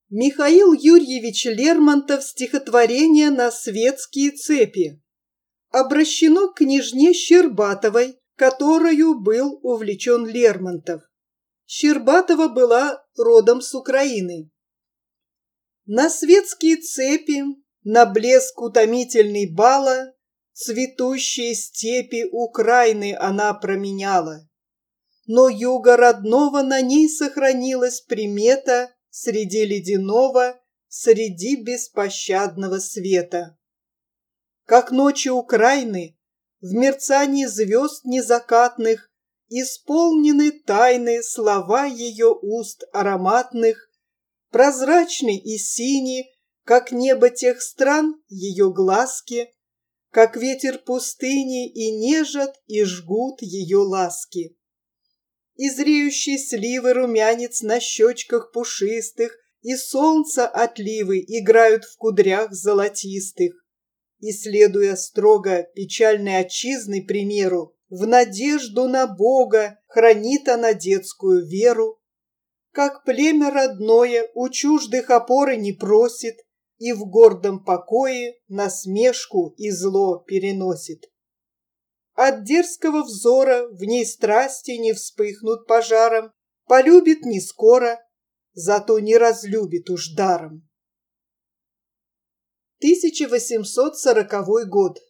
Михаил Юрьевич Лермонтов стихотворение «На светские цепи» обращено к княжне Щербатовой, которою был увлечен Лермонтов. Щербатова была родом с Украины. На светские цепи, на блеск утомительный бала, цветущие степи Украины она променяла. Но юга родного на ней сохранилась примета среди ледяного, среди беспощадного света. Как ночи Украины, в мерцании звезд незакатных исполнены тайны слова ее уст ароматных, прозрачны и сини, как небо тех стран, ее глазки, как ветер пустыни и нежат и жгут ее ласки. И зреющие сливы румянец на щечках пушистых, и солнца отливы играют в кудрях золотистых. И, следуя строго печальной отчизны примеру, в надежду на Бога хранит она детскую веру. Как племя родное у чуждых опоры не просит и в гордом покое насмешку и зло переносит. От дерзкого взора в ней страсти не вспыхнут пожаром, полюбит не скоро, зато не разлюбит уж даром. 1840 год.